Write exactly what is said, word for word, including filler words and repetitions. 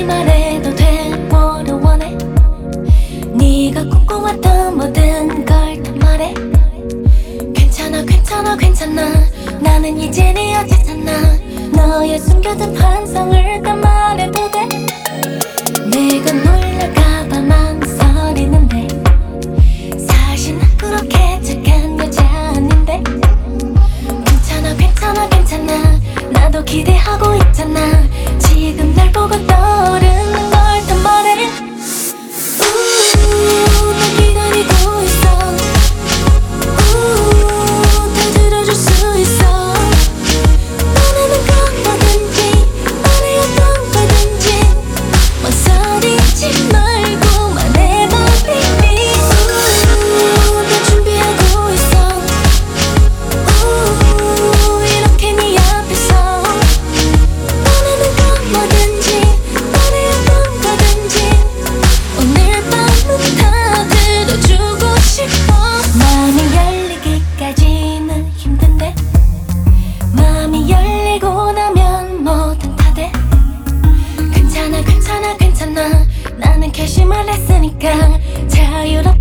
아무리 말해도 돼 뭐를 원해. 네가 꿈꿔왔던 모든 걸 다 말해. 괜찮아 괜찮아 괜찮아 나는 이제 네 여자잖아. 너의 숨겨둔 환상을 다 말해도 돼. 내가 놀랄까봐 망설이는데 사실 난 그렇게 착한 여자 아닌데. 괜찮아 괜찮아 괜찮아 나도 기대하고 있잖아. 지금 날 보고 떠오르는 걸 다 말해. 우, 날 기다리고 있어. 우, 다 들어줄 수 있어. 원하는 건 뭐든지 말해 어떤 거든지 망설이지 말고 말해봐 baby. 우, 다 준비하고 있어. 우, 이렇게 네 앞에서 원하는 건 뭐든지 말해 어떤 거든지 오늘 밤은 다 들어주고 싶어. 마음이 열리기까지는 힘든데 마음이 열리고 나면 뭐든 다 돼. 괜찮아 괜찮아 괜찮아 나는 결심을 했으니까 자유롭게